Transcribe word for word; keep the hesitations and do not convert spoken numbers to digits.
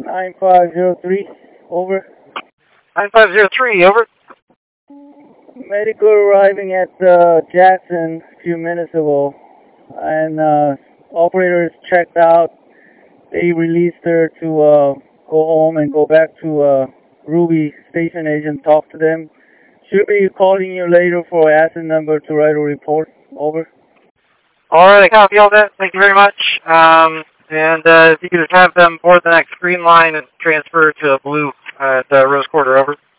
nine five zero three, over. nine five zero three, over. Medical arriving at uh, Jackson a few minutes ago, and uh, operators checked out. They released her to uh, go home and go back to uh, Ruby station agent, talk to them. Should be calling you later for asset number to write a report, over. All right, I copy all that. Thank you very much. Um, and uh, if you could have them board the next green line and transfer to blue at uh, Rose Quarter, over.